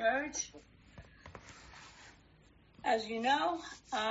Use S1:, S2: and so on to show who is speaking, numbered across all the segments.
S1: Church. As you know,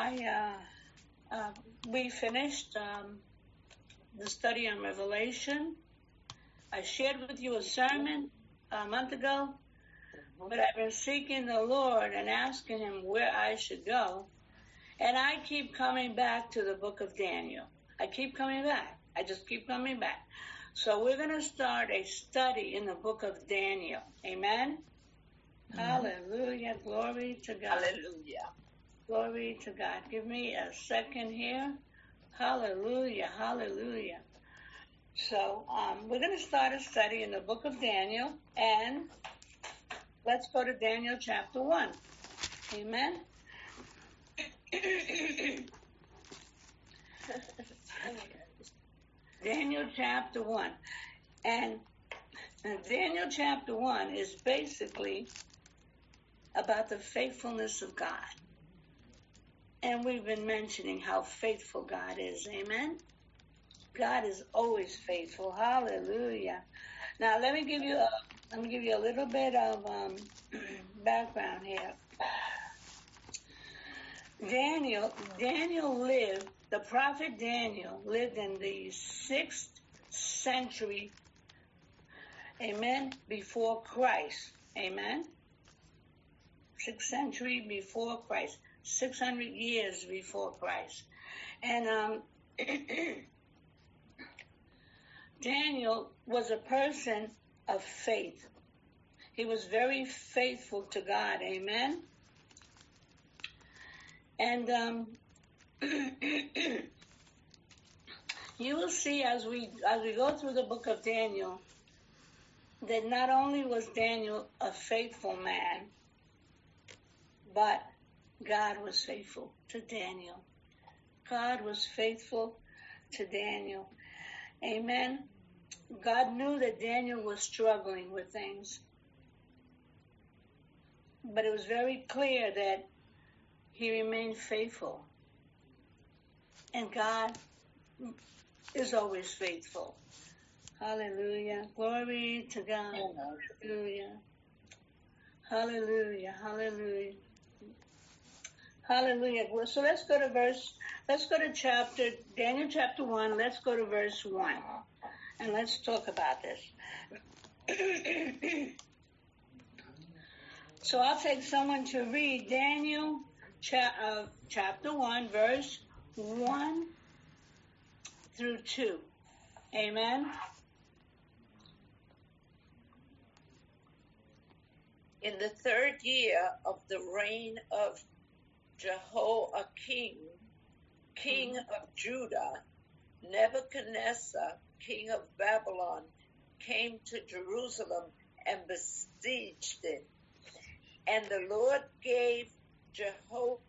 S1: we finished the study on Revelation. I shared with you a sermon a month ago, but I've been seeking the Lord and asking Him where I should go. And I keep coming back to the book of Daniel. I keep coming back. I just keep coming back. So we're going to start a study in the book of Daniel. Amen? Mm-hmm. Hallelujah. Glory to God.
S2: Hallelujah.
S1: Glory to God. Give me a second here. Hallelujah. Hallelujah. So we're going to start a study in the book of Daniel. And let's go to Daniel chapter 1. Amen? Daniel chapter 1. And Daniel chapter 1 is basically about the faithfulness of God. And we've been mentioning how faithful God is. Amen? God is always faithful. Hallelujah. Now let me give you a little bit of background here. Daniel lived, the prophet Daniel lived in the 6th century, amen, before Christ, amen? 6th century before Christ, 600 years before Christ. And Daniel was a person of faith. He was very faithful to God, amen? And you will see as we go through the book of Daniel that not only was Daniel a faithful man, but God was faithful to Daniel. God was faithful to Daniel. Amen. God knew that Daniel was struggling with things, but it was very clear that he remained faithful. And God is always faithful. Hallelujah. Glory to God. Hallelujah. Hallelujah. Hallelujah. Hallelujah. So let's go to Daniel chapter 1. Let's go to verse 1. And let's talk about this. So I'll take someone to read Daniel chapter 1, verse 1 through 2. Amen.
S2: In the 3rd year of the reign of Jehoiakim, king of Judah, Nebuchadnezzar, king of Babylon, came to Jerusalem and besieged it. And the Lord gave Jehoiakim,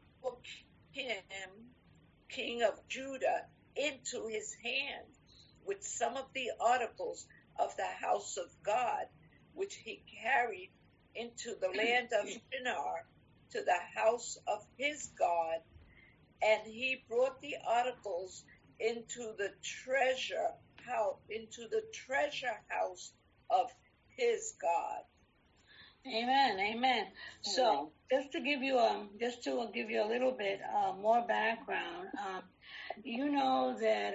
S2: king of Judah, into his hand with some of the articles of the house of God, which he carried into the land of Shinar to the house of his God, and he brought the articles into the treasure house of his God.
S1: Amen. Amen. So just to give you a little bit more background, you know that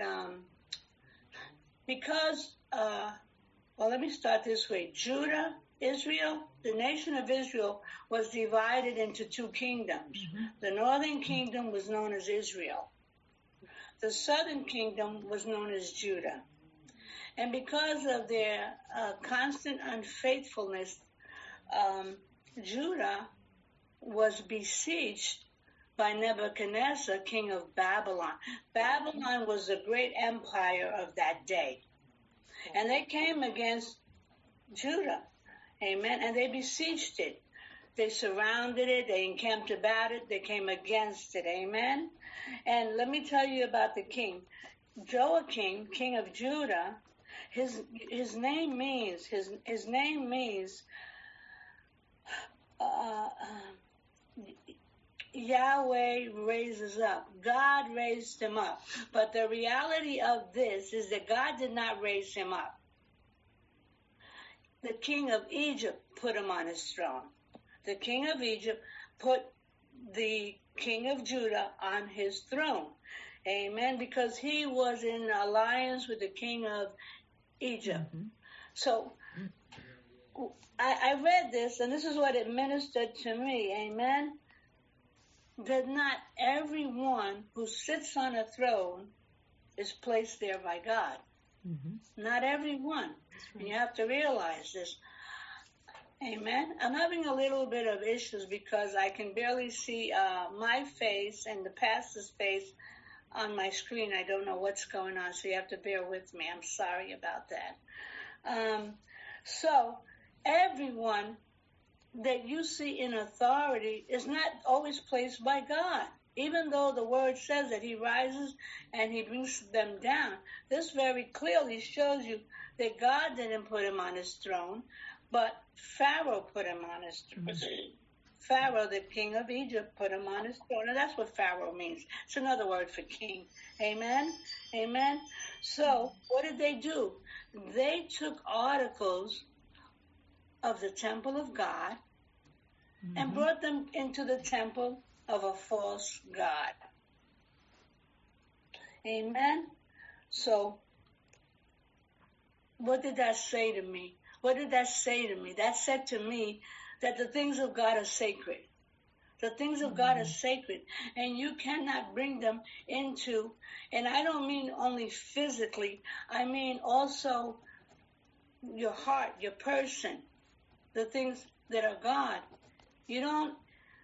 S1: because let me start this way. Israel, the nation of Israel was divided into 2 kingdoms. Mm-hmm. The northern kingdom was known as Israel. The southern kingdom was known as Judah. And because of their constant unfaithfulness, Judah was besieged by Nebuchadnezzar, king of Babylon. Babylon was the great empire of that day. And they came against Judah. Amen. And they besieged it. They surrounded it. They encamped about it. They came against it. Amen. And let me tell you about the king. Joachim, king of Judah, his name means Yahweh raises up. God raised him up. But the reality of this is that God did not raise him up. The king of Egypt put him on his throne. the king of Egypt, put the king of Judah on his throne. Amen. Because he was in alliance with the king of Egypt.
S3: Mhm.
S1: So I read this, and this is what it ministered to me. Amen. That not everyone who sits on a throne is placed there by God.
S3: Mhm.
S1: Not everyone.
S3: That's
S1: And
S3: right.
S1: you have to realize this. Amen. I'm having a little bit of issues because I can barely see my face and the pastor's face on my screen. I don't know what's going on, so you have to bear with me. I'm sorry about that. So everyone that you see in authority is not always placed by God. Even though the word says that he rises and he brings them down, this very clearly shows you that God didn't put him on his throne, but Pharaoh put him on his throne. Pharaoh, the king of Egypt, put him on his throne. And that's what Pharaoh means. It's another word for king. Amen? Amen? So, what did they do? They took articles of the temple of God and
S3: Mhm.
S1: brought them into the temple of a false god. Amen? So, what did that say to me? What did that say to me? That said to me that the things of God are sacred. The things of God are sacred, and you cannot bring them into, and I don't mean only physically, I mean also your heart, your person, the things that are God. You don't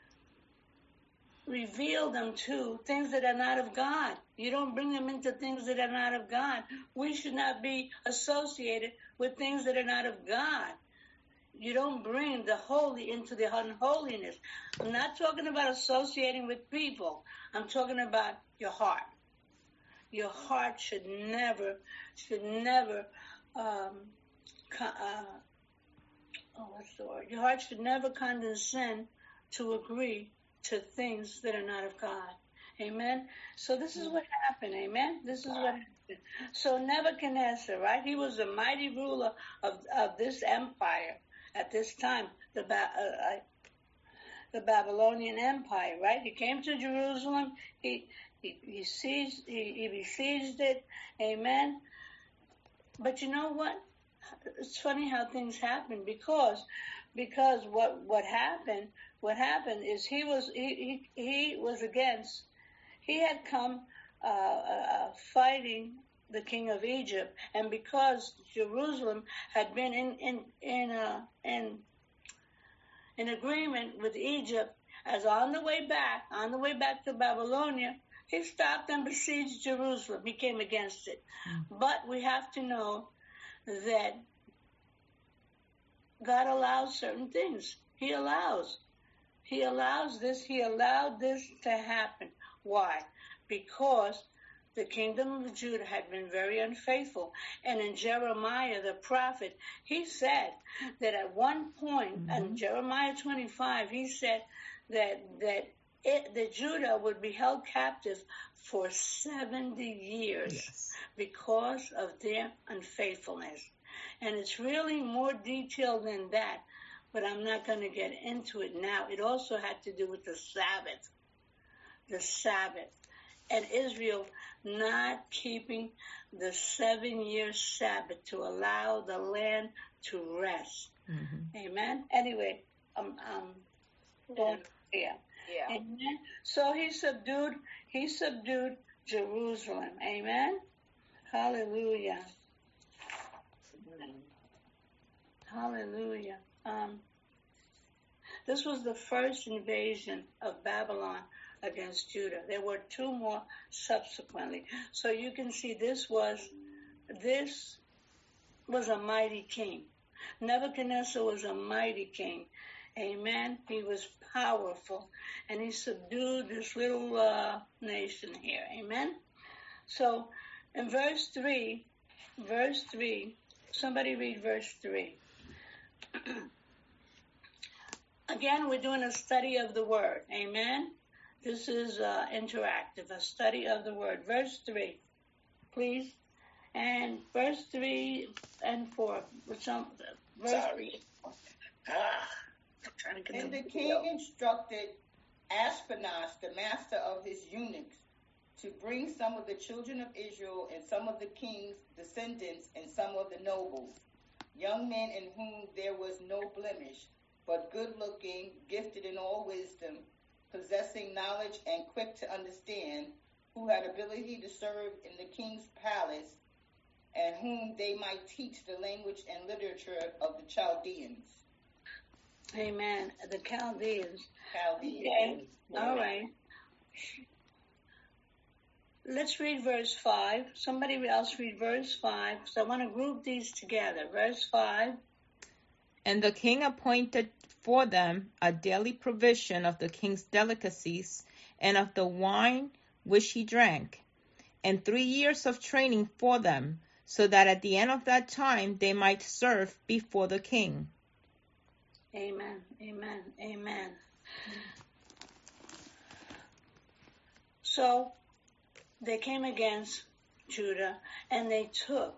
S1: reveal them to things that are not of God. You don't bring them into things that are not of God. We should not be associated with things that are not of God. You don't bring the holy into the unholiness. I'm not talking about associating with people. I'm talking about your heart. Your heart should never, what's the word? Your heart should never condescend to agree to things that are not of God. Amen? So this is what happened. Amen? This is what happened. So Nebuchadnezzar, right? He was the mighty ruler of this empire at this time, the Babylonian Empire, right? He came to Jerusalem. He besieged it. Amen? But you know what? It's funny how things happen because what happened is he had come fighting the king of Egypt, and because Jerusalem had been in agreement with Egypt, as on the way back to Babylonia, he stopped and besieged Jerusalem. He came against it. But we have to know that God allows certain things. He allowed this to happen. Why? Because the kingdom of Judah had been very unfaithful. And in Jeremiah, the prophet, he said that at one point, in Jeremiah 25, he said that Judah would be held captive for 70 years because of their unfaithfulness. And it's really more detailed than that, but I'm not going to get into it now. It also had to do with the Sabbath, and Israel not keeping the 7-year Sabbath to allow the land to rest. Amen. Anyway, yeah. Amen. So he subdued Jerusalem. Amen. Hallelujah. Hallelujah. This was the first invasion of Babylon against Judah. There were 2 more subsequently. So you can see this was a mighty king. Nebuchadnezzar was a mighty king. Amen. He was powerful, and he subdued this little nation here. Amen. So in verse 3, somebody read verse 3. Again, we're doing a study of the word. Amen. This is interactive, a study of the word. Verse 3, please. And verse 3 and 4.
S2: Sorry.
S3: And the king instructed Ashpenaz, the master of his eunuchs, to bring some of the children of Israel and some of the king's descendants and some of the nobles, young men in whom there was no blemish, but good-looking, gifted in all wisdom, possessing knowledge and quick to understand, who had ability to serve in the king's palace, and whom they might teach the language and literature of the Chaldeans.
S1: Amen. The Chaldeans.
S3: Chaldeans.
S1: Okay. All right. Let's read verse 5. Somebody else read verse 5, because I want to group these together. Verse 5.
S4: And the king appointed for them a daily provision of the king's delicacies and of the wine which he drank, and 3 years of training for them, so that at the end of that time they might serve before the king.
S1: Amen, amen, amen. So they came against Judah, and they took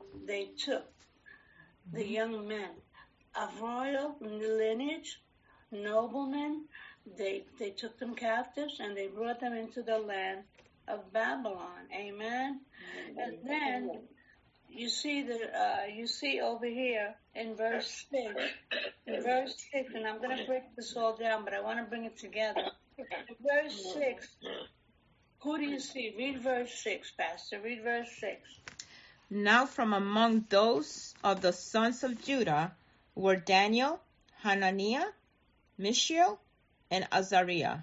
S1: the young men of royal lineage, noblemen. They took them captives, and they brought them into the land of Babylon. Amen. And then you see over here in verse 6, and I'm going to break this all down, but I want to bring it together. Verse 6, who do you see? Read verse 6, Pastor. Read verse 6.
S4: Now from among those of the sons of Judah were Daniel, Hananiah, Mishael, and Azariah.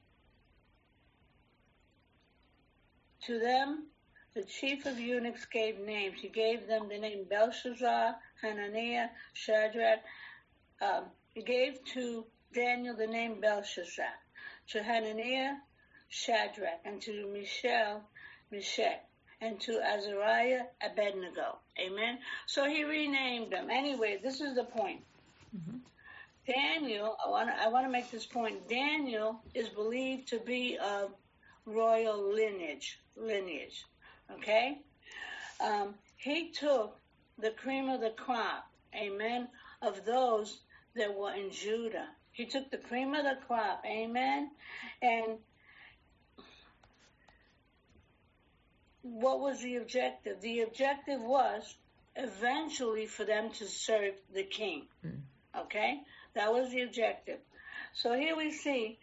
S1: To them, the chief of eunuchs gave names. He gave them the name Belshazzar, Hananiah, Shadrach. He gave to Daniel the name Belshazzar, to Hananiah, Shadrach, and to Mishael, Meshach, and to Azariah, Abednego. Amen. So he renamed them. Anyway, this is the point. Mm-hmm. Daniel, I want to make this point. Daniel is believed to be of royal lineage. Okay? He took the cream of the crop, amen, of those that were in Judah. He took the cream of the crop, amen, and what was the objective? The objective was eventually for them to serve the king. Okay? That was the objective. So here we see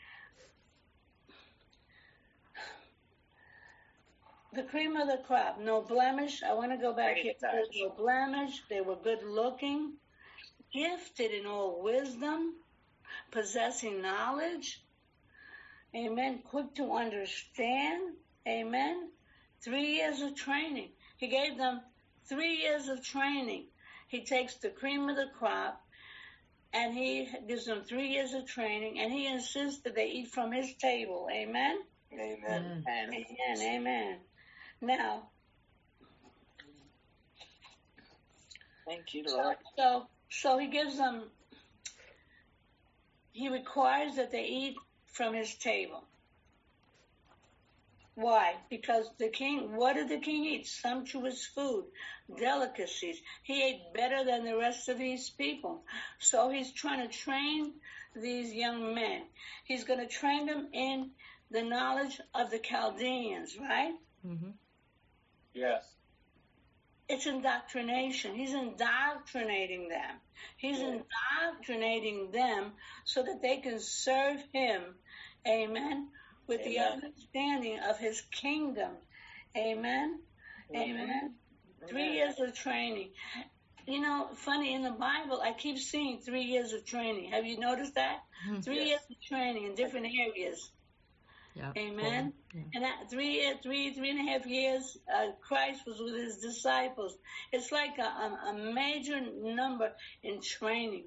S1: the cream of the crop, no blemish. I want to go back here. There's no blemish. They were good looking, gifted in all wisdom, possessing knowledge. Amen. Quick to understand. Amen. 3 years of training. He gave them 3 years of training. He takes the cream of the crop, and he gives them 3 years of training, and he insists that they eat from his table. Amen?
S2: Amen.
S1: Amen. Amen. Now,
S2: thank you, Lord.
S1: So he gives them, he requires that they eat from his table. Why? Because the king, what did the king eat? Sumptuous food, delicacies. He ate better than the rest of these people. So he's trying to train these young men. He's going to train them in the knowledge of the Chaldeans, right?
S4: Mm-hmm.
S2: Yes.
S1: It's indoctrination. He's indoctrinating them. He's indoctrinating them so that they can serve him, amen, with the understanding of his kingdom. Amen? Amen? 3 years of training. You know, funny, in the Bible, I keep seeing 3 years of training. Have you noticed that? 3 years of training in different areas.
S4: Yeah.
S1: Amen.
S4: Yeah.
S1: And that 3 and a half years, Christ was with his disciples. It's like a major number in training,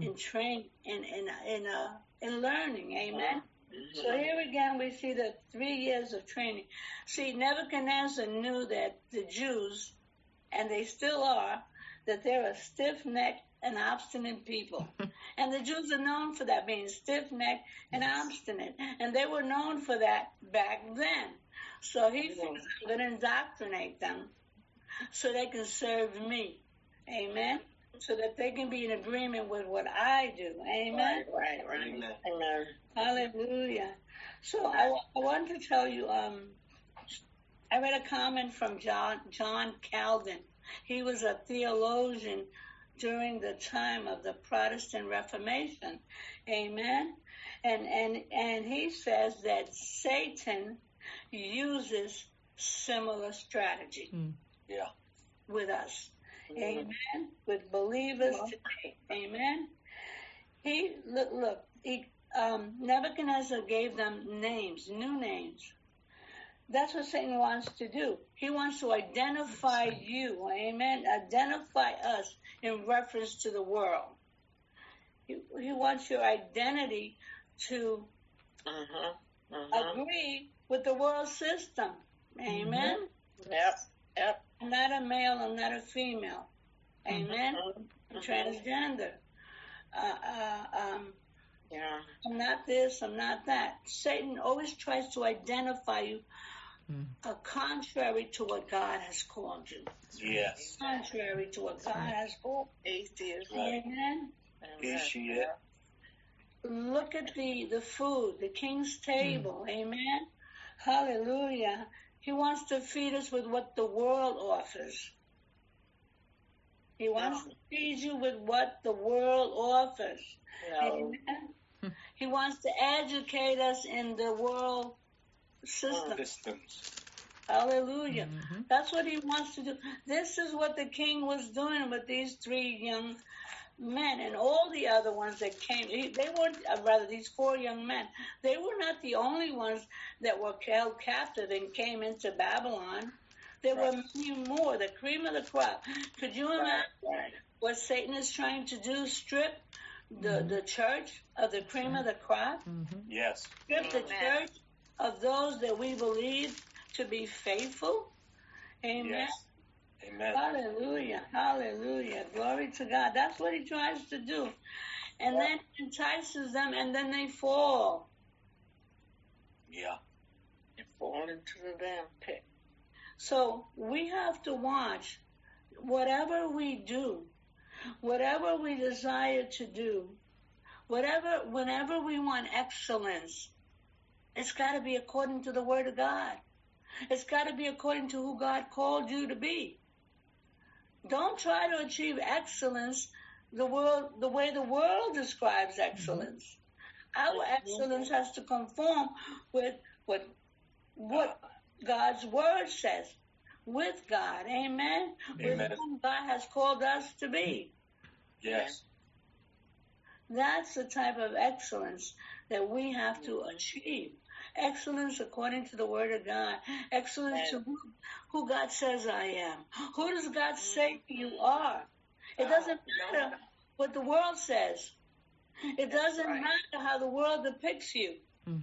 S1: in learning. Amen. So here again we see the 3 years of training. See, Nebuchadnezzar knew that the Jews, and they still are, that they're a stiff-necked and obstinate people. And the Jews are known for that, being stiff-necked and obstinate. And they were known for that back then. So he thinks, I'm going to indoctrinate them so they can serve me. Amen? so that they can be in agreement with what I do. Amen?
S2: Right. Amen.
S1: Hallelujah. So I want to tell you, I read a comment from John Calvin. He was a theologian during the time of the Protestant Reformation. Amen? And he says that Satan uses similar strategy with us. Amen. With believers today. Amen. Nebuchadnezzar gave them names, new names. That's what Satan wants to do. He wants to identify you. Amen. Identify us in reference to the world. He wants your identity to agree with the world system. Amen.
S2: Yep.
S1: I'm not a male, I'm not a female. Amen. I'm transgender. I'm not this, I'm not that. Satan always tries to identify you contrary to what God has called you.
S5: Yes.
S1: Contrary to what God has called.
S2: Atheist.
S1: Amen.
S5: Yeah.
S1: Look at the food, the king's table. Amen. Hallelujah. He wants to feed us with what the world offers. He wants to feed you with what the world offers. Amen. He wants to educate us in the world systems. Hallelujah. That's what he wants to do. This is what the king was doing with these 3 young men and all the other ones that came. They weren't, these 4 young men, they were not the only ones that were held captive and came into Babylon. There were many more, the cream of the crop. Could you imagine what Satan is trying to do? Strip the church of the cream of the crop?
S5: Yes.
S1: Strip the church of those that we believe to be faithful? Amen.
S5: Yes. Amen.
S1: Hallelujah. Hallelujah. Glory to God. That's what he tries to do. And then entices them, and then they fall.
S5: Yeah.
S2: They fall into the damn pit.
S1: So we have to watch whatever we do, whatever we desire to do, whenever we want excellence, it's got to be according to the Word of God. It's got to be according to who God called you to be. Don't try to achieve excellence the way the world describes excellence. Our excellence has to conform with what God's Word says, with God. Amen? With whom God has called us to be.
S5: Yes.
S1: That's the type of excellence that we have to achieve. Excellence according to the Word of God. Excellence to who God says I am. Who does God say you are? It doesn't matter what the world says. It doesn't matter how the world depicts you.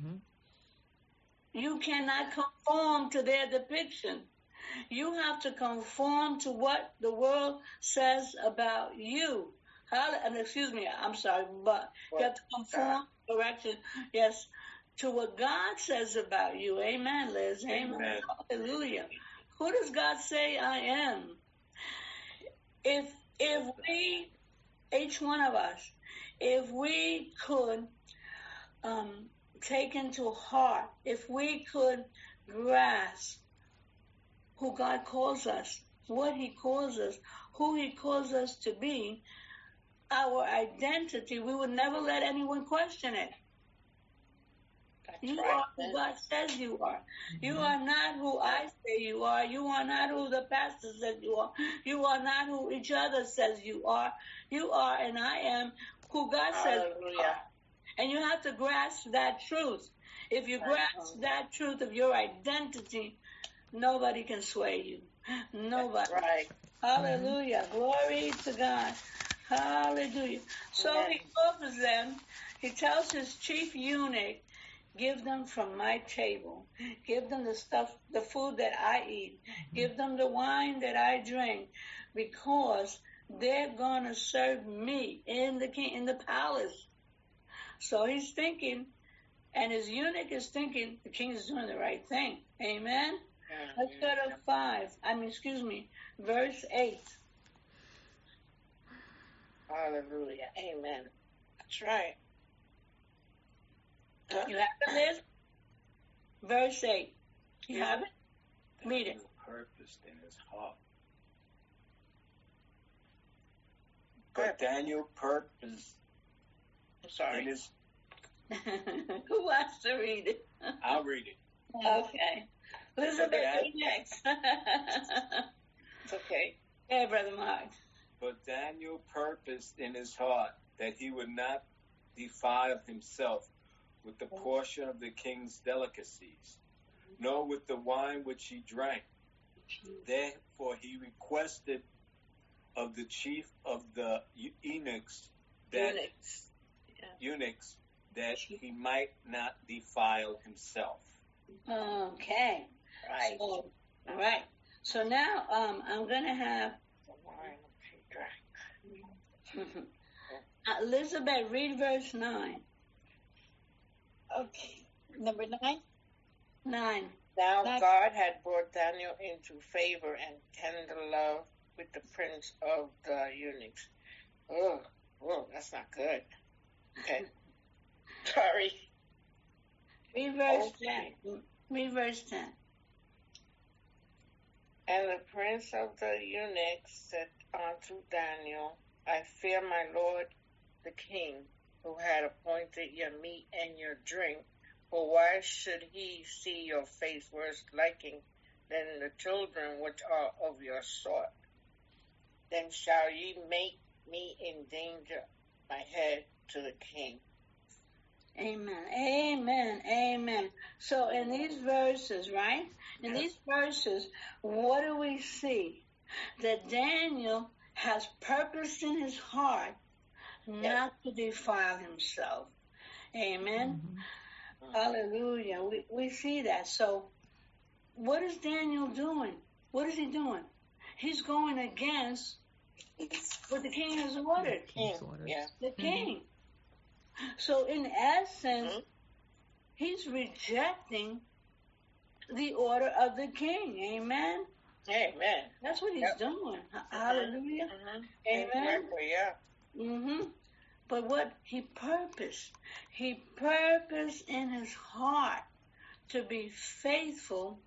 S1: You cannot conform to their depiction. You have to conform to what the world says about you. Excuse me, I'm sorry, but you have to conform, to what God says about you. Amen, Liz. Amen. Hallelujah. Who does God say I am? If we, each one of us, if we could take into heart, if we could grasp who God calls us, what he calls us, who he calls us to be, our identity, we would never let anyone question it. You are who God says you are. You are not who I say you are. You are not who the pastor says you are. You are not who each other says you are. You are and I am who God says you are. And you have to grasp that truth. If you grasp that truth of your identity, nobody can sway you. Nobody. Hallelujah. Glory to God. Hallelujah. So he offers them, he tells his chief eunuch, give them from my table. Give them the stuff, the food that I eat. Give them the wine that I drink, because they're going to serve me in the palace. So he's thinking, and his eunuch is thinking, the king is doing the right thing. Amen? Let's go to verse 8.
S2: Hallelujah. Amen. That's right.
S1: You have it, Liz? Verse 8. You have it? Read it.
S5: Purposed in his heart. But Daniel purposed
S2: I'm sorry.
S5: in his.
S1: Who wants to read it?
S5: I'll read it.
S1: Okay. Elizabeth, read next.
S2: It's okay.
S1: Yeah, Brother Mark.
S5: But Daniel purposed in his heart that he would not defile himself with the portion of the king's delicacies, nor with the wine which he drank. Therefore he requested of the chief of the eunuchs that he might not defile himself.
S1: Okay.
S2: Right.
S1: So, all right. So now I'm going to have
S2: The wine she drank.
S1: Elizabeth read verse 9.
S2: Okay. Number 9.
S1: 9.
S2: Now
S1: Back-
S2: God had brought Daniel into favor and tender love with the prince of the eunuchs. Oh, that's not good. Okay. Sorry.
S1: Read verse
S2: Okay.
S1: 10. Read verse 10.
S2: And the prince of the eunuchs said unto Daniel, I fear my lord the king, who had appointed your meat and your drink, for why should he see your face worse liking than the children which are of your sort? Then shall ye make me endanger my head to the king.
S1: Amen. Amen. Amen. So in these verses, right? In these verses, what do we see? That Daniel has purposed in his heart not to defile himself. Amen. Hallelujah. We see that. So what is Daniel doing? What is he doing? He's going against what the king has ordered.
S4: King's orders.
S2: Yeah.
S1: The king. So in essence, he's rejecting the order of the king. Amen.
S2: Amen.
S1: That's what he's doing. Hallelujah. Amen.
S2: Exactly, yeah.
S1: But what he purposed in his heart to be faithful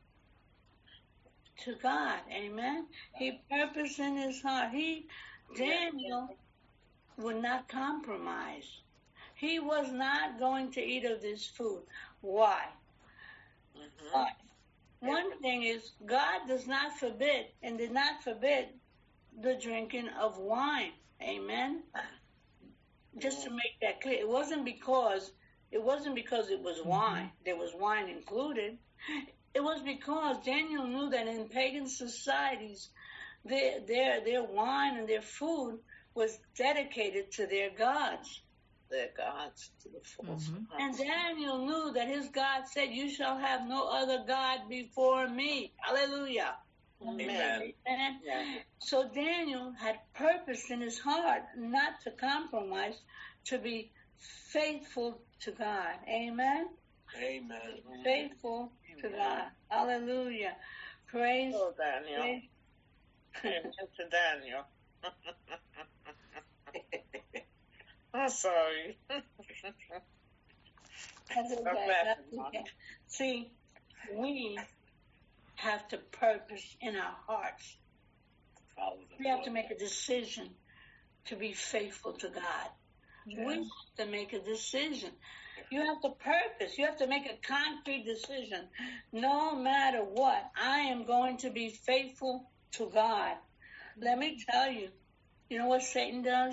S1: to God. Amen. He purposed in his heart. Daniel would not compromise. He was not going to eat of this food. Why? Why? One thing is, God does not forbid and did not forbid the drinking of wine. Amen. Just to make that clear, it wasn't because it was wine. There was wine included. It was because Daniel knew that in pagan societies, their wine and their food was dedicated to their gods.
S2: Their gods to the false.
S1: And Daniel knew that his God said, you shall have no other God before me. Hallelujah.
S5: Amen.
S2: Yeah.
S1: So Daniel had purpose in his heart not to compromise, to be faithful to God. Amen.
S5: Amen.
S1: Faithful to God. Hallelujah. Praise.
S2: Oh, Daniel. Amen to Daniel. I'm sorry.
S1: That's okay. That's okay. See, we have to purpose in our hearts. We have to make a decision to be faithful to God. Yes. We have to make a decision. You have to purpose. You have to make a concrete decision. No matter what, I am going to be faithful to God. Let me tell you, you know what Satan does?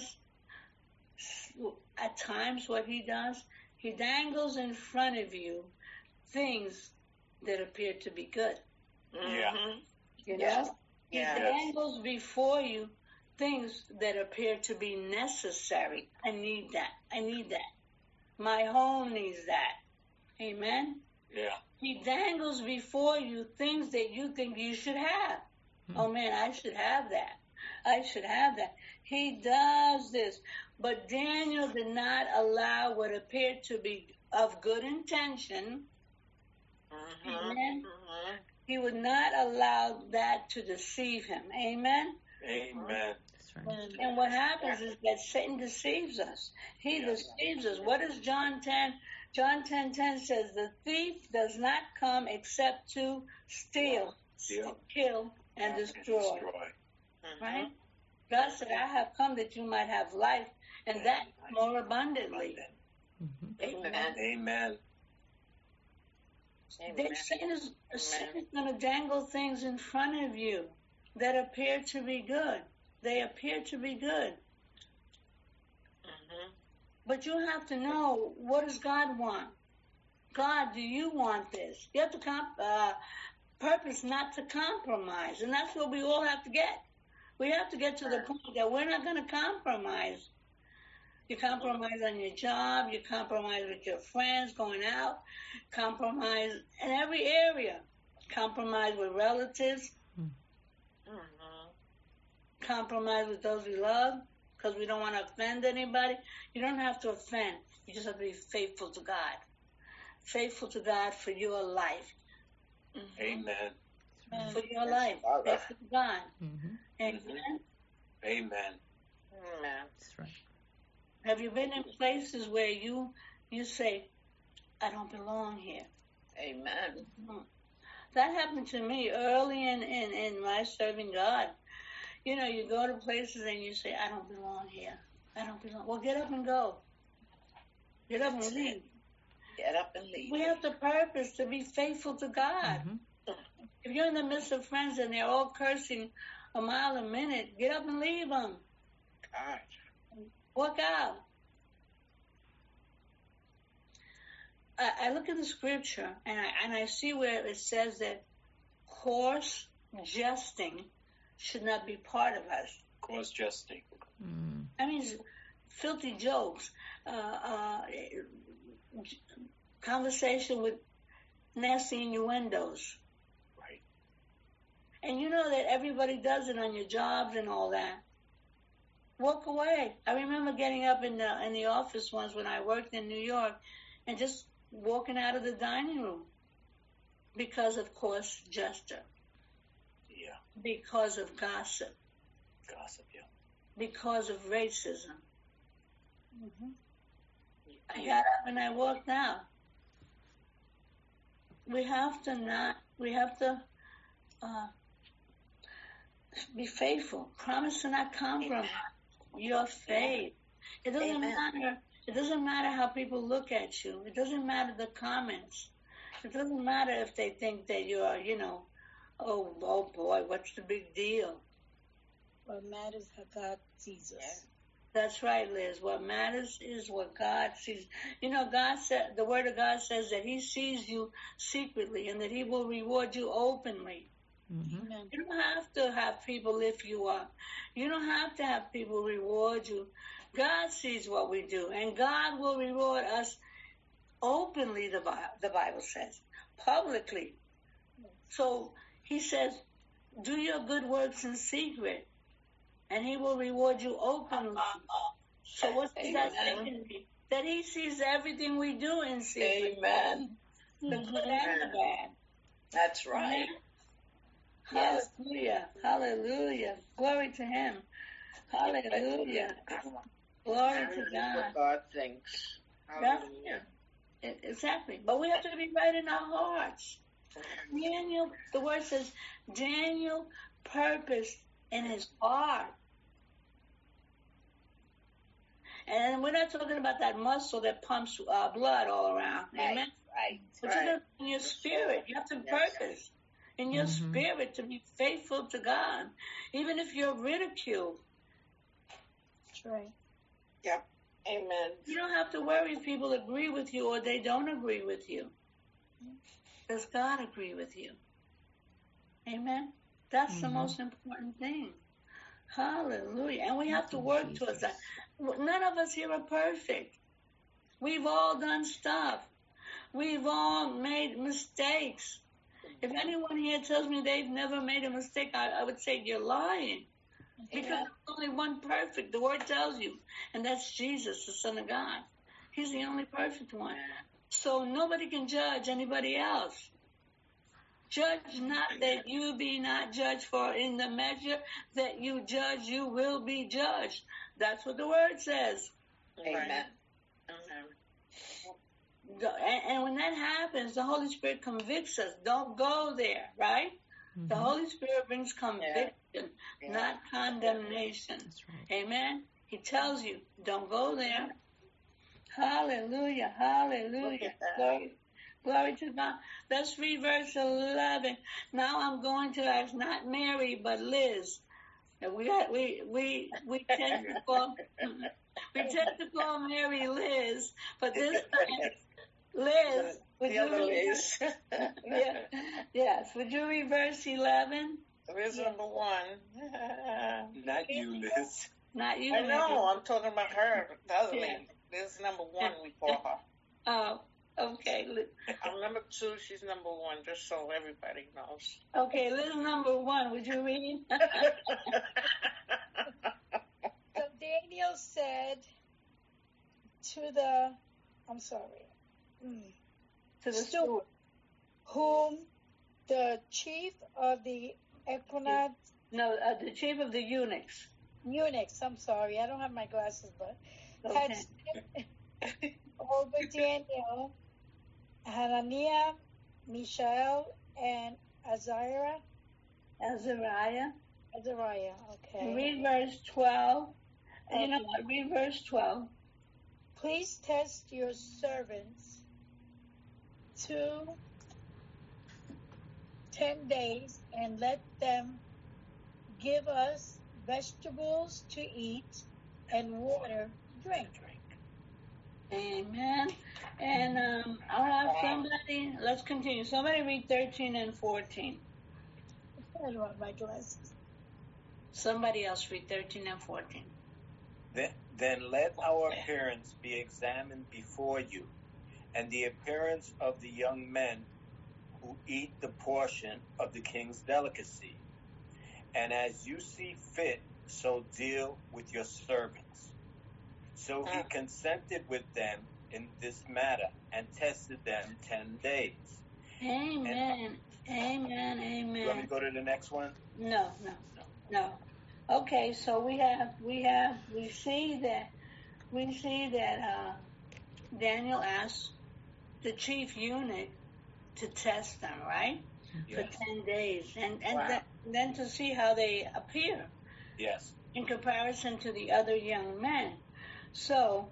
S1: At times what he does, he dangles in front of you things that appear to be good.
S5: Yeah.
S1: You know? He dangles before you things that appear to be necessary. I need that. I need that. My home needs that. Amen?
S5: Yeah.
S1: He dangles before you things that you think you should have. Oh man, I should have that. I should have that. He does this. But Daniel did not allow what appeared to be of good intention. Amen. He would not allow that to deceive him. Amen.
S5: Amen.
S4: right.
S1: And what happens is that Satan deceives us. He deceives us. What is John 10? John 10:10 says, the thief does not come except to steal, kill, and destroy. Right? God said, I have come that you might have life, and that more abundantly.
S2: Amen.
S5: Amen.
S1: Satan is going to dangle things in front of you that appear to be good. They appear to be good. But you have to know, what does God want? God, do you want this? You have to purpose not to compromise. And that's what we all have to get. We have to get to the point that we're not going to compromise. You compromise on your job. You compromise with your friends going out. Compromise in every area. Compromise with relatives. Compromise with those we love because we don't want to offend anybody. You don't have to offend. You just have to be faithful to God. Faithful to God for your life.
S5: Amen.
S1: For your life. Faithful to God. Amen.
S5: Amen.
S4: That's right.
S1: Have you been in places where you say, I don't belong here?
S2: Amen.
S1: That happened to me early in my serving God. You know, you go to places and you say, I don't belong here. I don't belong. Well, get up and go. Get up and leave.
S2: Get up and leave.
S1: We have the purpose to be faithful to God. If you're in the midst of friends and they're all cursing a mile a minute, get up and leave them.
S2: God.
S1: Walk out. I look at the scripture and I see where it says that coarse jesting should not be part of us.
S5: Coarse jesting.
S1: I mean, filthy jokes, conversation with nasty innuendos.
S5: Right.
S1: And you know that everybody does it on your jobs and all that. Walk away. I remember getting up in the office once when I worked in New York and just walking out of the dining room because of coarse gesture.
S5: Yeah.
S1: Because of gossip.
S5: Gossip, yeah.
S1: Because of racism. I got up and I walked out. We have to be faithful. Promise to not compromise your faith. It doesn't matter. It doesn't matter how people look at you. It doesn't matter the comments. It doesn't matter if they think that you are, oh boy, what's the big deal?
S6: What matters how God sees us.
S1: That's right, Liz. What matters is what God sees. You know, God said, the Word of God says that He sees you secretly and that He will reward you openly. You don't have to have people lift you up. You don't have to have people reward you. God sees what we do, and God will reward us openly, the Bible says, publicly. So He says, do your good works in secret, and He will reward you openly. So what does that say? That He sees everything we do in secret.
S2: Amen.
S1: The good and the bad.
S2: That's right.
S1: Amen. Hallelujah. Hallelujah. Glory to Him. Hallelujah. Glory to God.
S2: What God thinks. Hallelujah.
S1: Exactly. But we have to be right in our hearts. Daniel, the word says, Daniel purposed in his heart. And we're not talking about that muscle that pumps blood all around. Amen.
S2: Right.
S1: But you're talking in your spirit. You have to purpose in your spirit to be faithful to God, even if you're ridiculed.
S6: That's right.
S2: Yep. Amen.
S1: You don't have to worry if people agree with you or they don't agree with you. Does God agree with you? Amen. That's the most important thing. Hallelujah. And we have to work towards that. None of us here are perfect. We've all done stuff. We've all made mistakes. If anyone here tells me they've never made a mistake, I would say you're lying. Because there's only one perfect, the Word tells you, and that's Jesus, the Son of God. He's the only perfect one. So nobody can judge anybody else. Judge not that you be not judged, for in the measure that you judge, you will be judged. That's what the word says.
S2: Amen.
S1: And when that happens, the Holy Spirit convicts us. Don't go there, right?
S4: Mhm.
S1: The Holy Spirit brings conviction,
S2: Yeah.
S1: not condemnation.
S4: That's right.
S1: Amen? He tells you, don't go there. Hallelujah, hallelujah.
S2: Look at that.
S1: Glory to God. Let's read verse 11. Now I'm going to ask not Mary, but Liz. And we tend to call Mary Liz, but this time, Liz, would
S2: The
S1: you
S2: other
S1: read?
S2: Liz.
S1: Yeah. Yes, would you read verse 11?
S2: Liz number 1.
S5: Not you, Liz.
S1: Not you.
S2: I know, I'm talking about her, the other
S1: Yeah.
S2: lady. Liz number 1, we call her.
S1: Oh, okay.
S2: I'm number 2, she's number 1, just so everybody knows.
S1: Okay, Liz number 1, would you read?
S6: So Daniel said to the,
S1: To the
S6: steward, whom the chief of the equinoctial
S1: No, the chief of the eunuchs.
S6: eunuchs, I don't have my glasses, but
S1: Okay.
S6: had set over Daniel, Hananiah, Mishael, and Azariah.
S1: Azariah.
S6: Okay.
S1: Read verse 12. And you know
S6: Okay.
S1: what? Read verse 12.
S6: Please test your servants 10 days and let them give us vegetables to eat and water to drink.
S1: Amen. And I'll have somebody, let's continue. Somebody read 13 and 14.
S6: I don't have my glasses.
S1: Somebody else read 13 and 14.
S5: Then let our appearance be examined before you, and the appearance of the young men who eat the portion of the king's delicacy. And as you see fit, so deal with your servants. So he consented with them in this matter and tested them 10 days.
S1: Amen. Amen. Amen.
S5: You want me to go to the next one?
S1: No. Okay, so we see that Daniel asked the chief eunuch to test them, right?
S5: Yes.
S1: For 10 days, and
S2: Wow.
S1: then to see how they appear
S5: Yes.
S1: in comparison to the other young men. So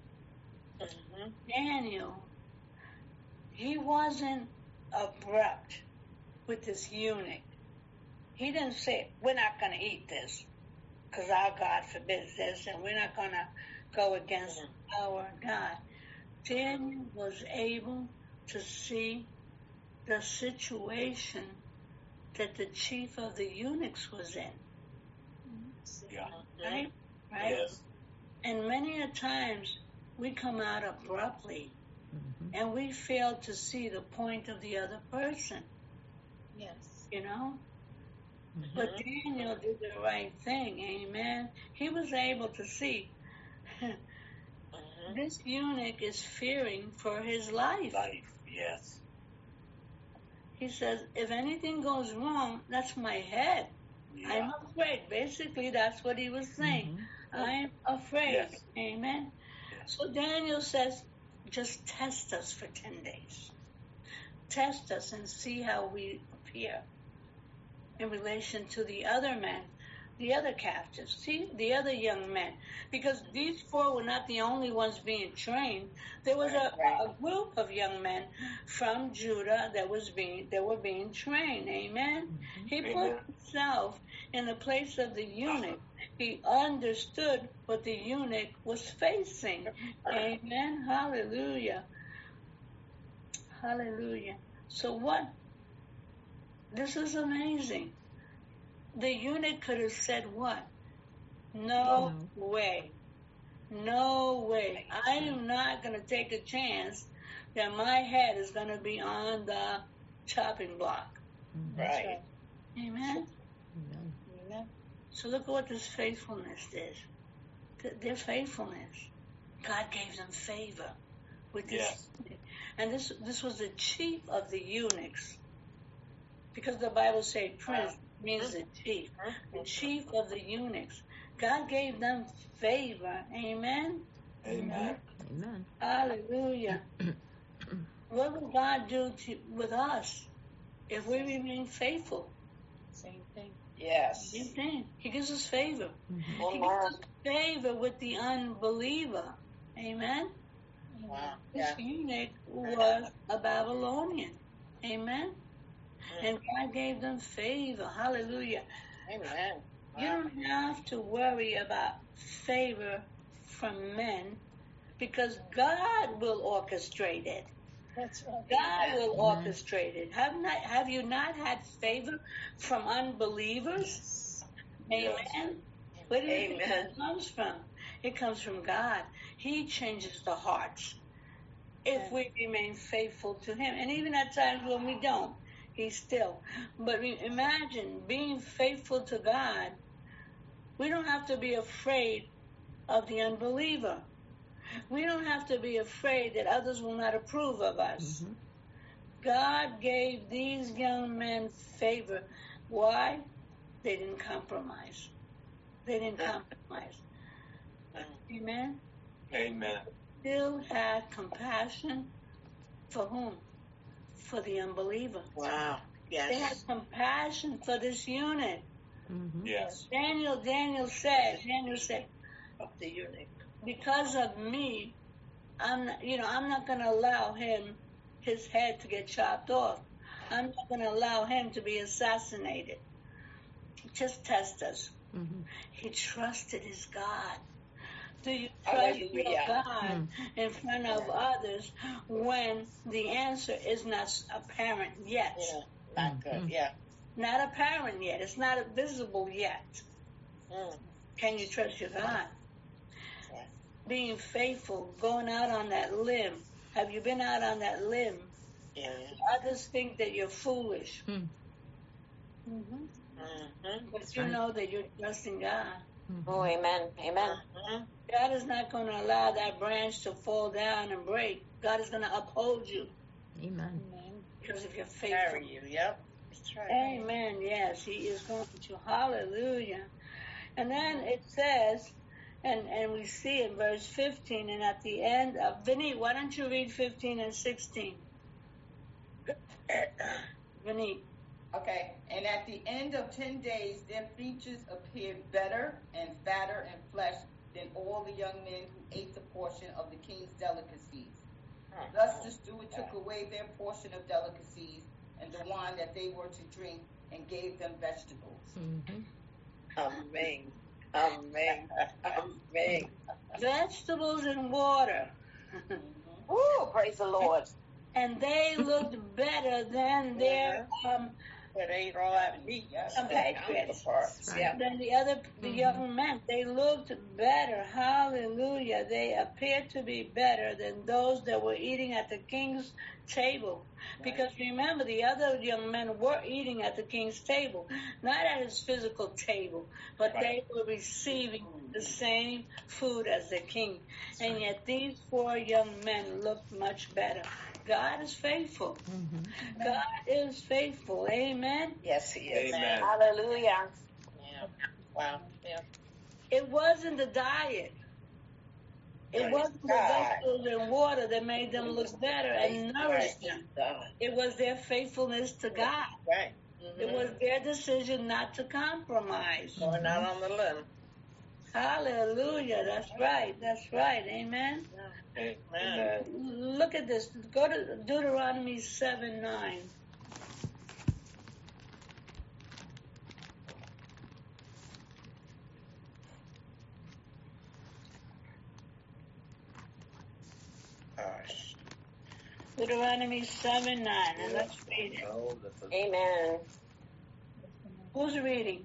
S1: Daniel, he wasn't abrupt with this eunuch. He didn't say, we're not going to eat this because our God forbids this, and we're not going to go against our God. Daniel was able to see the situation that the chief of the eunuchs was in.
S5: Yeah.
S1: Right?
S5: Yes.
S1: And many a times we come out abruptly
S4: Mhm.
S1: and we fail to see the point of the other person,
S6: Yes.
S1: you know?
S4: Mhm.
S1: But Daniel did the right thing, amen? He was able to see this eunuch is fearing for his life.
S5: Life. Yes.
S1: He says, if anything goes wrong, that's my head.
S5: Yeah.
S1: I'm afraid. Basically, that's what he was saying.
S4: Mhm.
S1: I'm afraid.
S5: Yes.
S1: Amen?
S5: Yes.
S1: So Daniel says, just test us for 10 days. Test us and see how we appear in relation to the other men, the other captives, see, the other young men. Because these 4 were not the only ones being trained. There was a group of young men from Judah that were being trained. Amen?
S4: Mhm.
S1: He put
S5: Amen.
S1: himself in the place of the eunuch. He understood what the eunuch was facing. Amen? Hallelujah. Hallelujah. So what? This is amazing. The eunuch could have said what? No way. No way. I am not going to take a chance that my head is going to be on the chopping block.
S4: Mhm.
S2: Right.
S1: Amen?
S4: Amen.
S6: Amen.
S1: So look at what this faithfulness is. Their faithfulness. God gave them favor with this.
S5: Yes.
S1: And this was the chief of the eunuchs. because the Bible says prince means the chief of the eunuchs. God gave them favor. Amen?
S5: Amen.
S4: Amen.
S1: Hallelujah. What will God do with us if we remain faithful?
S6: Same thing.
S2: Yes.
S1: Same thing. He gives us favor.
S4: Mm-hmm.
S1: He gives us favor with the unbeliever. Amen?
S2: Wow.
S1: This
S2: Yeah.
S1: eunuch was a Babylonian. Amen? And God gave them favor. Hallelujah.
S2: Amen.
S1: You don't have to worry about favor from men because God will orchestrate it.
S6: That's right.
S1: God will
S4: Amen.
S1: orchestrate it. Have you not had favor from unbelievers?
S5: Yes.
S1: Amen. Where do you think
S2: Amen.
S1: it comes from? It comes from God. He changes the hearts if we remain faithful to Him. And even at times when we don't, He's still. But imagine being faithful to God. We don't have to be afraid of the unbeliever. We don't have to be afraid that others will not approve of us.
S4: Mm-hmm.
S1: God gave these young men favor. Why? They didn't compromise. They didn't compromise. Amen?
S5: Amen.
S1: Still had compassion for whom? For the unbeliever.
S2: Wow.
S1: They had
S2: Yes.
S1: compassion for this eunuch.
S4: Mm-hmm.
S5: Yes.
S1: Daniel said,
S2: Of the eunuch.
S1: because of me, I'm not going to allow his head to get chopped off. I'm not going to allow him to be assassinated. Just test us.
S4: Mm-hmm.
S1: He trusted his God. Do you trust your
S2: Hallelujah.
S1: God in front of others when the answer is not apparent yet?
S2: Yeah. Not good.
S4: Mm.
S2: Yeah.
S1: Not apparent yet. It's not visible yet.
S2: Mm.
S1: Can you trust your God?
S2: Yeah.
S1: Being faithful, going out on that limb. Have you been out on that limb?
S2: Yeah.
S1: Others think that you're foolish,
S4: Mm.
S6: Mm-hmm.
S2: Mm-hmm.
S1: but you
S4: right.
S1: know that you're trusting God.
S7: Oh, amen. Amen.
S2: Mm-hmm.
S1: God is not going to allow that branch to fall down and break. God is going to uphold you
S4: Amen.
S6: Amen.
S1: because of your faith.
S2: Carry you. Yep. That's right.
S1: Amen. Yes, He is going to. Hallelujah. And then it says, and we see in verse 15, and at the end of, Vinny, why don't you read 15 and 16? Vinny.
S3: Okay, and at the end of 10 days, their features appeared better and fatter in flesh than all the young men who ate the portion of the king's delicacies. Thus the steward took away their portion of delicacies and the wine that they were to drink and gave them vegetables.
S4: Mm-hmm.
S2: Amen. Amen. Amen.
S1: Vegetables and water.
S7: Woo, praise the Lord.
S1: And they looked better than their
S2: But they ate all that meat.
S1: compatriots.
S2: Yeah.
S1: Than the young men. They looked better. Hallelujah. They appeared to be better than those that were eating at the king's table. Because remember, the other young men were eating at the king's table, not at his physical table, but they were receiving the same food as the king. And yet these 4 young men looked much better. God is faithful.
S4: Mm-hmm.
S1: God is faithful. Amen.
S2: Yes, he is.
S5: Amen.
S7: Hallelujah.
S2: Yeah. Wow. Yeah.
S1: It wasn't the diet. It wasn't the vegetables and water that made them look better and nourished them. It was their faithfulness to God.
S2: Right.
S1: It was their decision not to compromise.
S2: Going out on the limb.
S1: Hallelujah. That's right. That's right. Amen.
S2: Amen.
S1: Look at this. Go to Deuteronomy 7:9. Deuteronomy 7:9. And let's read it.
S7: Amen.
S1: Who's reading?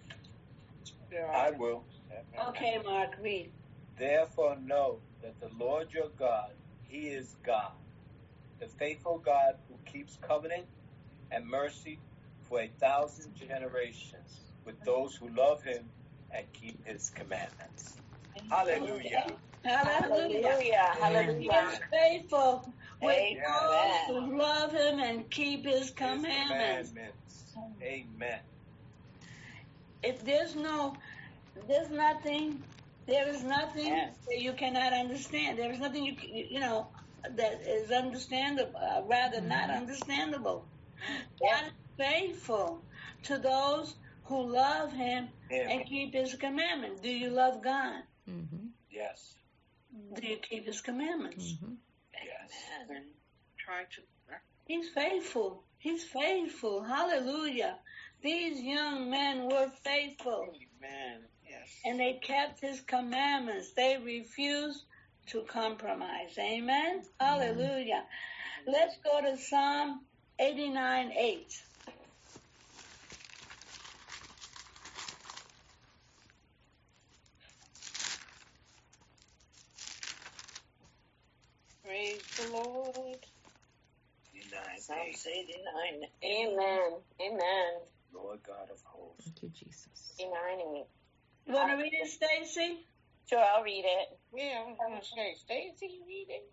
S5: I will.
S1: Okay, Mark, read.
S5: Therefore know that the Lord your God, He is God, the faithful God who keeps covenant and mercy for 1,000 generations with those who love Him and keep His commandments. Hallelujah.
S1: Hallelujah. He
S7: Hallelujah.
S1: is faithful with
S7: Amen.
S1: those who love Him and keep His
S5: His
S1: commandments.
S5: commandments. Amen.
S1: If there is nothing
S2: Yes.
S1: that you cannot understand. There is nothing that is understandable, rather not understandable. God is faithful to those who love Him and keep His commandments. Do you love God?
S4: Mm-hmm.
S5: Yes.
S1: Do you keep His commandments?
S4: Mm-hmm.
S5: Yes.
S2: And try to.
S1: He's faithful. He's faithful. Hallelujah. These young men were faithful.
S2: Amen. Yes.
S1: And they kept His commandments. They refused to compromise. Amen? Hallelujah. Let's go to Psalm 89:8.
S2: Praise the Lord.
S5: 89.
S2: Psalms 89.
S7: Amen. Amen.
S5: Lord God of hosts.
S4: Thank you, Jesus.
S7: 89.
S1: You want to read it, Stacy?
S7: Sure, I'll read it.
S2: Yeah, I was going to say, Stacy, read it.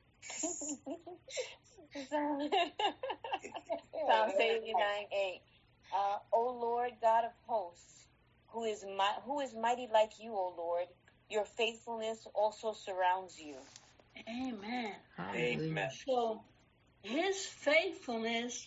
S7: Psalm 89:8. O Lord God of hosts, who is mighty like you, O Lord, your faithfulness also surrounds you.
S1: Amen.
S4: Hallelujah.
S5: Amen.
S1: So, His faithfulness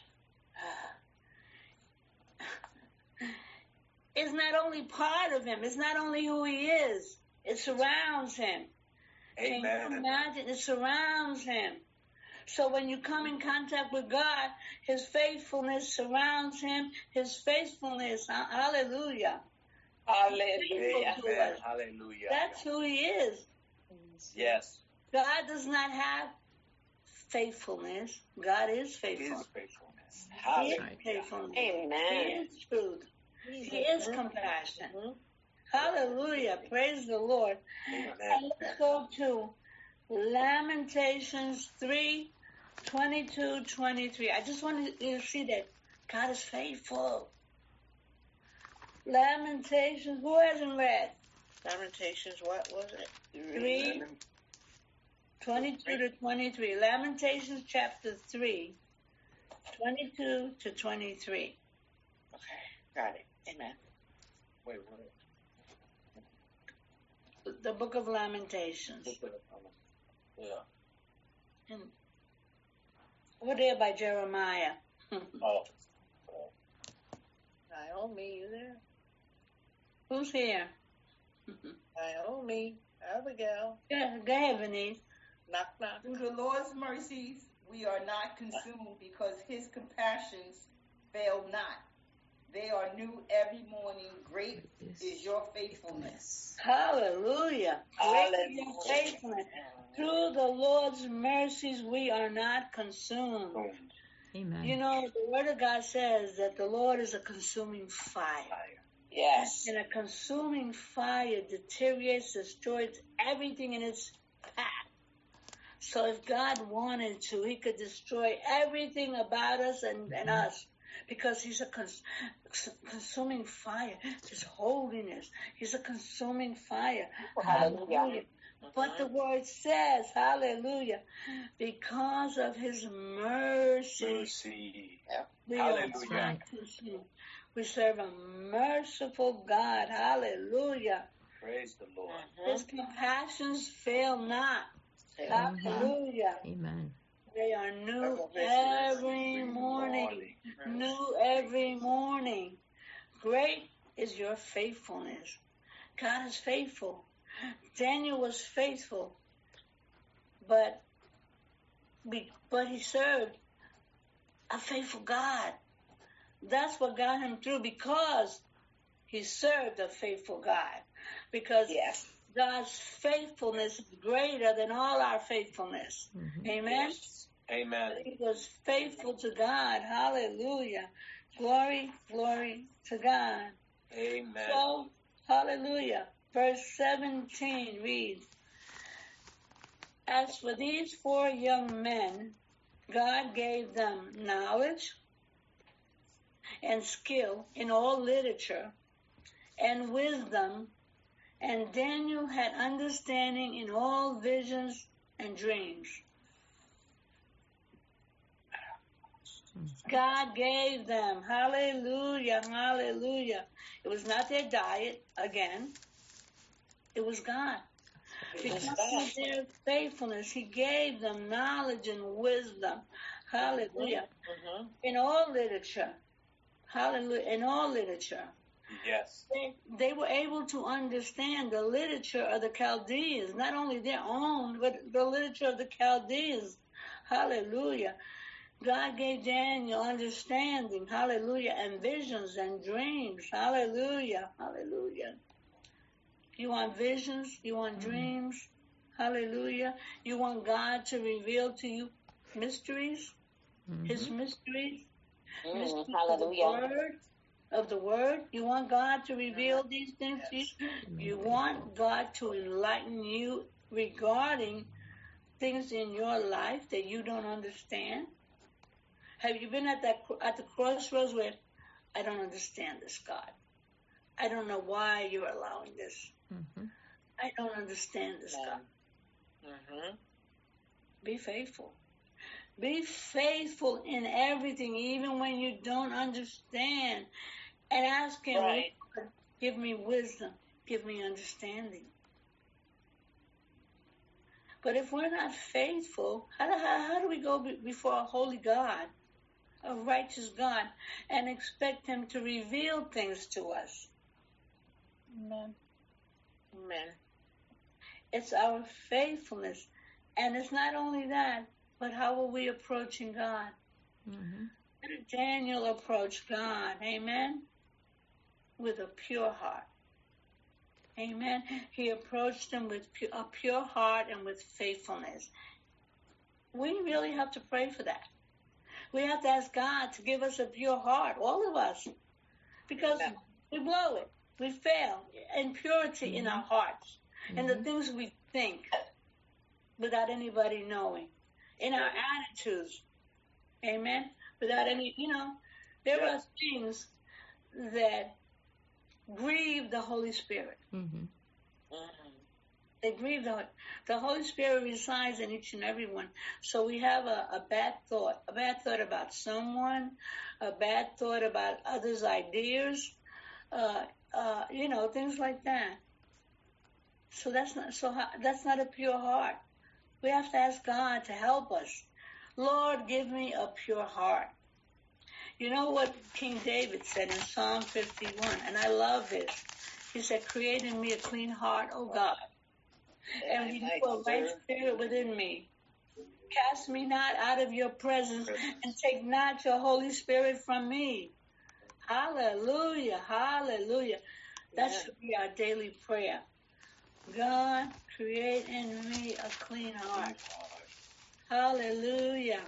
S1: is not only part of Him, it's not only who He is, it surrounds Him. Can you
S5: Amen.
S1: imagine? It surrounds Him. So when you come in contact with God, His faithfulness surrounds Him. His faithfulness, hallelujah.
S2: Hallelujah.
S5: Amen. Hallelujah.
S1: That's who He is.
S5: Yes.
S1: God does not have faithfulness. God is faithful.
S5: His faithfulness.
S1: He is
S5: Hallelujah.
S1: faithfulness. He
S7: Amen.
S1: is truth. He is compassion. Hallelujah. Praise the Lord.
S5: Amen.
S1: And let's go to Lamentations 3:22-23. I just want you to see that God is faithful. Lamentations, who hasn't read?
S2: Lamentations, what was it?
S1: 3:22-23. Lamentations chapter 3:22-23.
S2: Okay, got it. Amen.
S5: Wait, what?
S1: The book of Lamentations.
S5: Yeah.
S1: And we're there by Jeremiah.
S5: Oh.
S2: Naomi, you there?
S1: Who's here?
S2: Naomi, Abigail,
S1: Yeah, go ahead, Venice.
S2: knock, knock.
S3: Through the Lord's mercies, we are not consumed because His compassions fail not. They are new every morning. Great is your faithfulness.
S1: Hallelujah. Great is your
S2: Hallelujah.
S1: faithfulness. Through the Lord's mercies, we are not consumed.
S4: Amen.
S1: You know, the Word of God says that the Lord is a consuming fire.
S2: Yes.
S1: And a consuming fire deteriorates, destroys everything in its path. So if God wanted to, He could destroy everything about us and us. Because He's a consuming fire. His holiness. He's a consuming fire.
S7: Hallelujah.
S1: But the Word says, hallelujah, because of His mercy,
S5: Mercy.
S1: we are
S5: Hallelujah.
S1: not consumed. We serve a merciful God. Hallelujah.
S5: Praise the Lord.
S1: His compassions fail not.
S2: Mhm.
S1: Hallelujah.
S4: Amen.
S1: They are new every morning. New every morning. Great is your faithfulness. God is faithful. Daniel was faithful, but he served a faithful God. That's what got him through, because he served a faithful God. Because
S2: Yes.
S1: God's faithfulness is greater than all our faithfulness.
S4: Mm-hmm.
S1: Amen?
S2: Yes.
S5: Amen.
S1: He was faithful to God. Hallelujah. Glory, glory to God.
S5: Amen.
S1: So, hallelujah. Verse 17 reads, As for these 4 young men, God gave them knowledge and skill in all literature and wisdom, and Daniel had understanding in all visions and dreams. God gave them. Hallelujah, hallelujah. It was not their diet, again. It was God. Because of their faithfulness, He gave them knowledge and wisdom. Hallelujah. In all literature. Hallelujah. In all literature.
S5: Yes.
S1: They were able to understand the literature of the Chaldeans, not only their own, but the literature of the Chaldeans. Hallelujah. God gave Daniel understanding, hallelujah, and visions and dreams. Hallelujah. Hallelujah. You want visions? You want dreams? Hallelujah. You want God to reveal to you mysteries? His mysteries? Mysteries
S7: Hallelujah.
S1: of the word. You want God to reveal these things to you? You want God to enlighten you regarding things in your life that you don't understand? Have you been at the crossroads where I don't understand this, God? I don't know why you're allowing this. I don't understand this, God. Be faithful. Be faithful in everything, even when you don't understand. And ask Him,
S2: Right.
S1: Lord, give me wisdom, give me understanding. But if we're not faithful, how do we go before a holy God, a righteous God, and expect Him to reveal things to us?
S6: Amen.
S2: Amen.
S1: It's our faithfulness. And it's not only that, but how are we approaching God? How did Daniel approach God? Amen? With a pure heart. Amen? He approached Him with a pure heart and with faithfulness. We really have to pray for that. We have to ask God to give us a pure heart, all of us. Because we blow it. We fail in purity in our hearts. In the things we think without anybody knowing. In our attitudes. Amen? Without any, there are things that grieve the Holy Spirit. They grieve the Holy Spirit resides in each and every one. So we have a bad thought about someone, a bad thought about others' ideas, things like that. So that's not a pure heart. We have to ask God to help us. Lord, give me a pure heart. You know what King David said in Psalm 51, and I love this. He said, create in me a clean heart, O God, and renew a right spirit within me. Cast me not out of your presence, and take not your Holy Spirit from me. Hallelujah, hallelujah. That should be our daily prayer. God, create in me a clean heart. Hallelujah.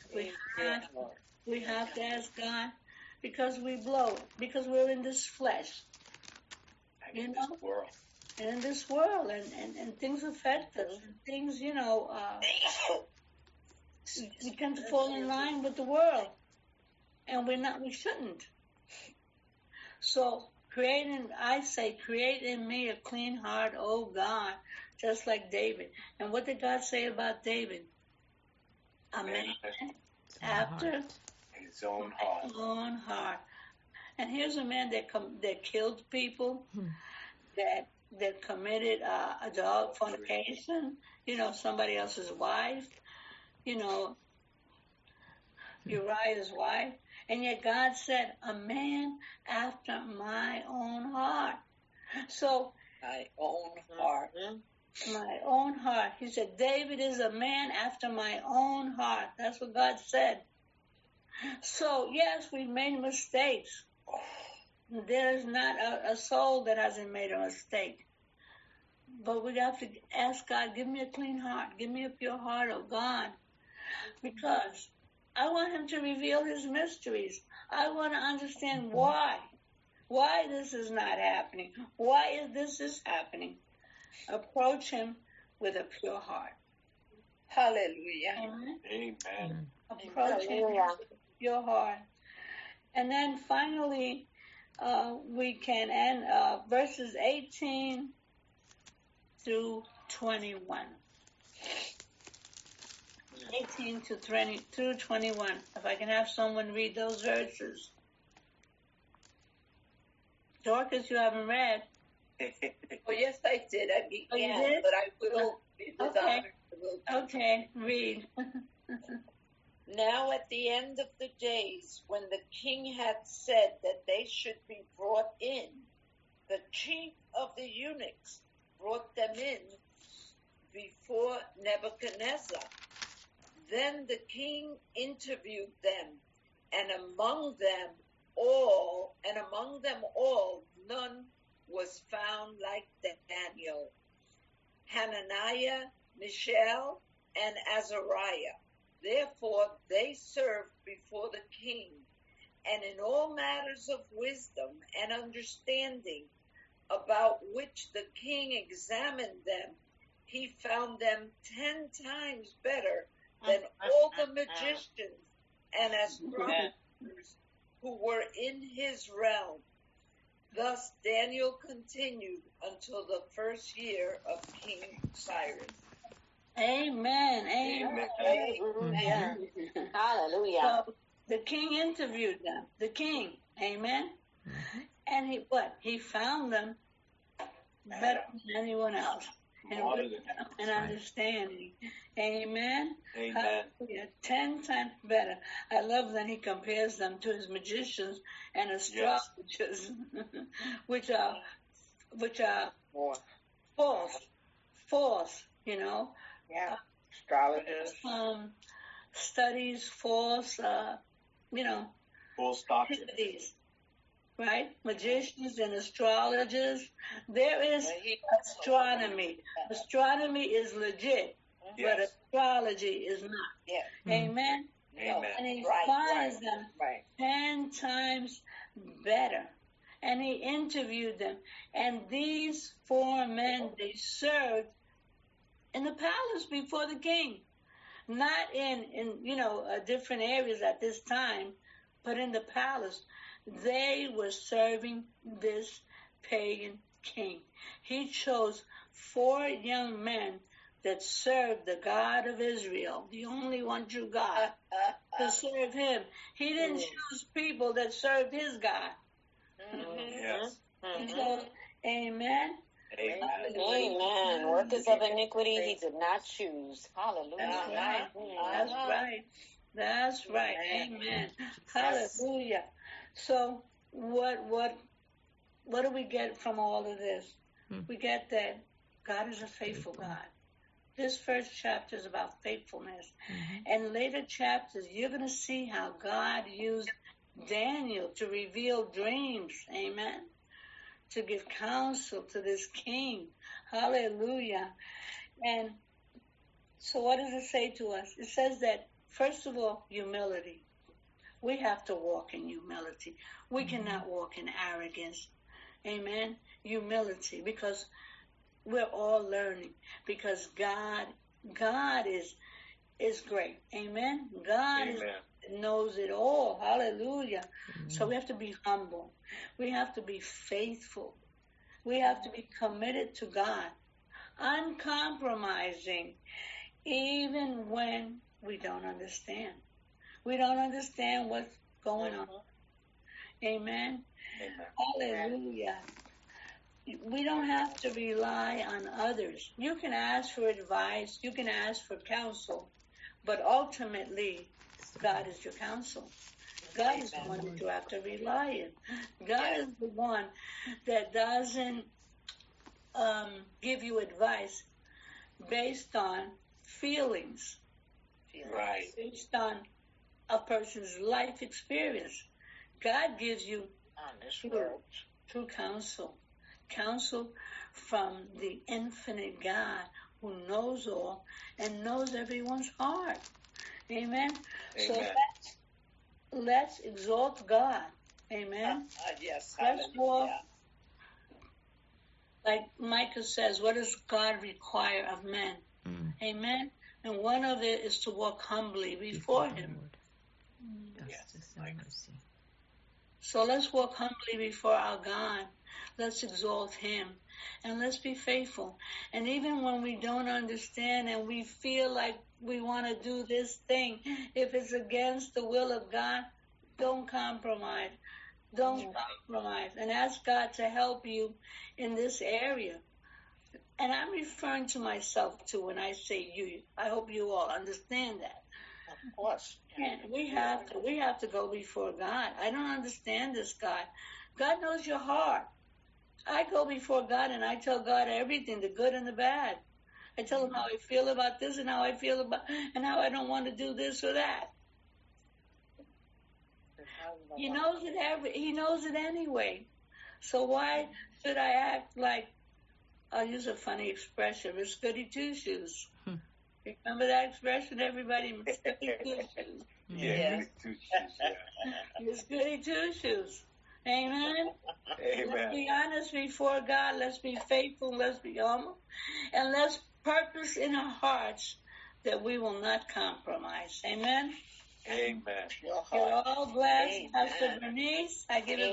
S1: We have to ask God because we blow it, because we're in this flesh.
S5: In this world.
S1: In this world, and things affect us. And things, we tend to fall in line with the world. And we shouldn't. So, create in me a clean heart, O God, just like David. And what did God say about David? A man after
S5: his own heart.
S1: And here's a man that killed people, that committed adult fornication, somebody else's wife, Uriah's wife. And yet God said, a man after my own heart. So,
S2: my own heart.
S1: My own heart. He said, David is a man after my own heart. That's what God said. So, yes, we've made mistakes. There's not a soul that hasn't made a mistake. But we have to ask God, give me a clean heart. Give me a pure heart, oh God. Because I want Him to reveal His mysteries. I want to understand why this is not happening. Why this is happening. Approach Him with a pure heart.
S2: Hallelujah.
S5: Amen.
S1: Approach Him with a pure heart. And then finally, we can end verses 18 through 21. 18 to 20 through 21. If I can have someone read those verses. Dorcas, you haven't read.
S2: Oh, yes, I did. I began,
S1: Oh, you did?
S2: but I will. With
S1: Okay.
S2: honor, I will.
S1: Okay, read.
S2: Now at the end of the days, when the king had said that they should be brought in, the chief of the eunuchs brought them in before Nebuchadnezzar. Then the king interviewed them, and among them all, none was found like Daniel, Hananiah, Mishael, and Azariah. Therefore they served before the king, and in all matters of wisdom and understanding, about which the king examined them, he found them 10 times better than all the magicians and astrologers who were in his realm. Thus Daniel continued until the first year of King Cyrus.
S1: Amen. Amen.
S7: Hallelujah. Hallelujah.
S1: So the king interviewed them. The king. Amen. And he found them better than anyone else. And understanding. Amen.
S5: Amen.
S1: Hallelujah. 10 times better. I love that he compares them to his magicians and astrologers, which are false, you know.
S3: Yeah. Astrologers.
S1: Studies false,
S5: False doctrine.
S1: activities, right? Magicians and astrologers. There is astronomy. Astronomy is legit, but
S5: Yes.
S1: astrology is not.
S2: Yeah.
S1: Amen?
S5: Amen.
S1: And he
S2: Right,
S1: finds them
S2: Right.
S1: 10 times better. And he interviewed them. And these 4 men, they served in the palace before the king. Not in different areas at this time, but in the palace. They were serving this pagan king. He chose 4 young men that served the God of Israel, the only one true God, to serve him. He didn't choose people that served his God.
S5: Yes.
S1: So, amen.
S5: Amen.
S7: Amen. Workers of iniquity he did not choose. Hallelujah.
S1: That's right. That's right. That's right. Amen. Hallelujah. So what do we get from all of this? We get that God is a faithful God. This first chapter is about faithfulness. And later chapters, you're going to see how God used Daniel to reveal dreams. Amen. To give counsel to this king. Hallelujah. And so what does it say to us? It says that, first of all, humility. We have to walk in humility. We cannot walk in arrogance. Amen. Humility, because we're all learning. Because God is great. Amen. God knows it all. Hallelujah. So we have to be humble. We have to be faithful. We have to be committed to God. Uncompromising. Even when we don't understand. We don't understand what's going on. Amen. Hallelujah. We don't have to rely on others. You can ask for advice. You can ask for counsel. But ultimately, God is your counsel. God is the one that you have to rely on. God is the one that doesn't give you advice based on feelings.
S5: Right.
S1: Based on a person's life experience. God gives you true counsel. Counsel from the infinite God who knows all and knows everyone's heart. Amen. So let's exalt God. Amen.
S2: Yes.
S1: Let's walk,
S2: Hallelujah.
S1: like Micah says, what does God require of men? Amen. And one of it is to walk humbly before him.
S4: Justice and mercy.
S1: So let's walk humbly before our God. Let's exalt him. And let's be faithful. And even when we don't understand and we feel like we want to do this thing, if it's against the will of God, don't compromise. Don't compromise. And ask God to help you in this area. And I'm referring to myself too when I say you. I hope you all understand that.
S2: Of course.
S1: And we have to go before God. I don't understand this, God. God knows your heart. I go before God and I tell God everything, the good and the bad. I tell him how I feel about this and how I feel about, and how I don't want to do this or that. He knows it he knows it anyway. So why should I act like, I'll use a funny expression, Miss Goody Two Shoes. Remember that expression, everybody? Miss Goody Two Shoes.
S5: Yeah, Goody Two Shoes, yeah.
S1: Miss Goody Two Shoes. Amen?
S5: Amen.
S1: Let's be honest before God. Let's be faithful. Let's be humble. And let's purpose in our hearts that we will not compromise. Amen?
S5: Amen.
S1: You're all blessed.
S2: Amen.
S1: Pastor Bernice, I give it